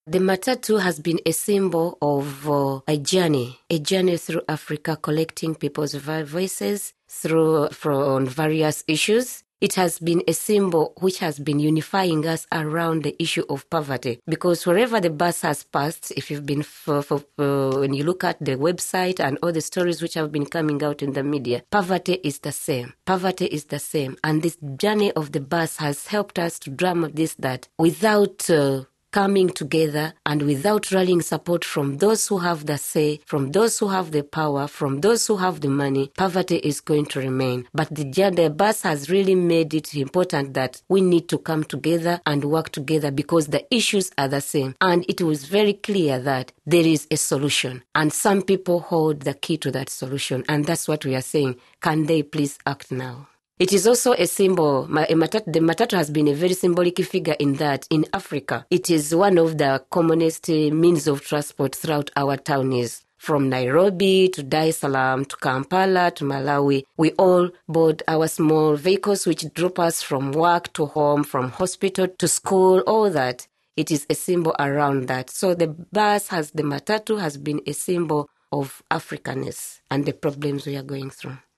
The Matatu has been a symbol of a journey through Africa, collecting people's voices from various issues. It has been a symbol which has been unifying us around the issue of poverty, because wherever the bus has passed, if you've been when you look at the website and all the stories which have been coming out in the media, poverty is the same. Poverty is the same. And this journey of the bus has helped us to drum up this, that without coming together and without rallying support from those who have the say, from those who have the power, from those who have the money, poverty is going to remain. But the bus has really made it important that we need to come together and work together, because the issues are the same. And it was very clear that there is a solution, and some people hold the key to that solution. And that's what we are saying. Can they please act now? It is also a symbol. The Matatu has been a very symbolic figure in that in Africa, it is one of the commonest means of transport throughout our towns. From Nairobi to Dar es Salaam to Kampala to Malawi, we all board our small vehicles which drop us from work to home, from hospital to school, all that. It is a symbol around that. So the Matatu has been a symbol of Africanness and the problems we are going through.